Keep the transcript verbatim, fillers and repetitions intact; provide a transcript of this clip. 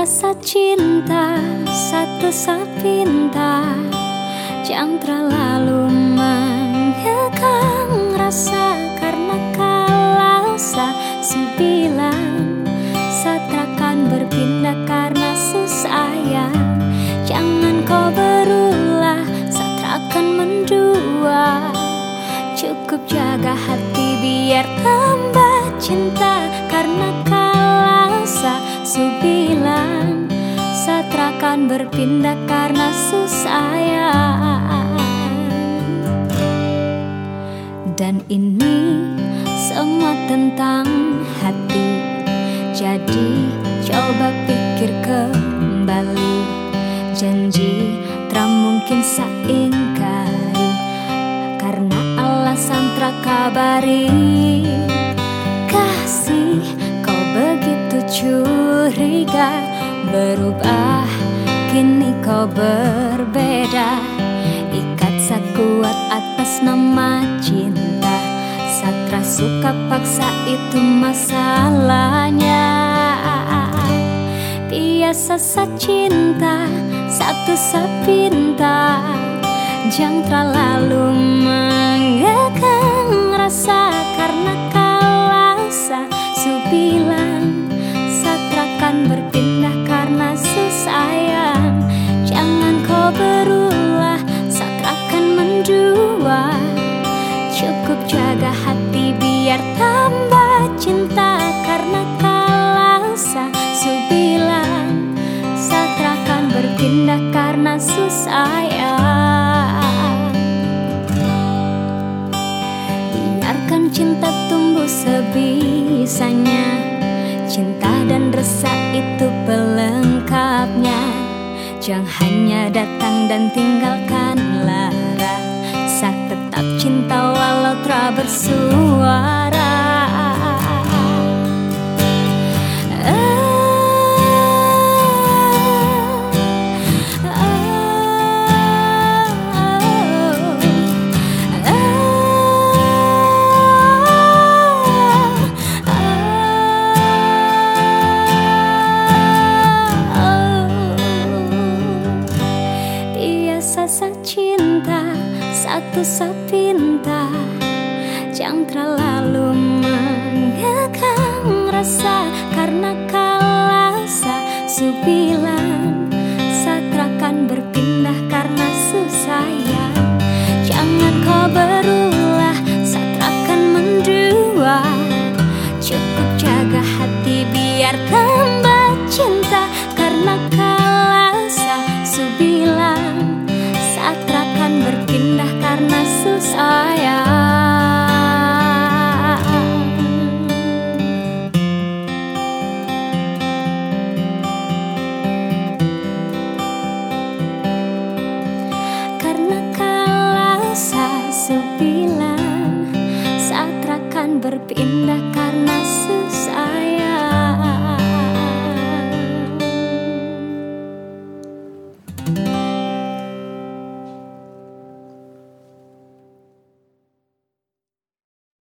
Biasa cinta satu sapinta, jangan terlalu mengekang rasa. Karena kalau sa bilang satrakan berpindah karena susayang, jangan kau berulah satrakan mendua. Cukup jaga hati biar tambah cinta. Karena kalau sa bilang satrakan berpindah karena susayang. Dan ini semua tentang hati, jadi coba pikir kembali. Janji tak mungkin saingkari, karena alasan terkabari. Kasih kau begitu curiga, berubah kini kau berbeda. Ikat sekuat atas nama cinta, satra suka paksa itu masalahnya. Biasa sa cinta satu sapinta, jangan terlalu mengekang rasa. Karena kalau sa bilang satrakan berpindah karena susayang, jangan kau berulah satrakan mendua. Cukup jaga hati biar tambah cinta. Karena kalau sa bilang satrakan berpindah karena susayang. Biarkan cinta tumbuh sebisanya, cinta dan rasa itu pelengkapnya. Jangan hanya datang dan tinggalkan lara, sa tetap cinta walau tak bersuara. Biasa cinta satu sapinta, jangan terlalu mengekang rasa. Karena kalau sa bilang satrakan berpindah karena susayang, jangan kau berulah satrakan mendua. Cukup jaga hati biar tambah cinta. Karena kalau sa bilang satrakan berpindah karena susayang. Karena kalau sa bilang satrakan berpindah karena susayang.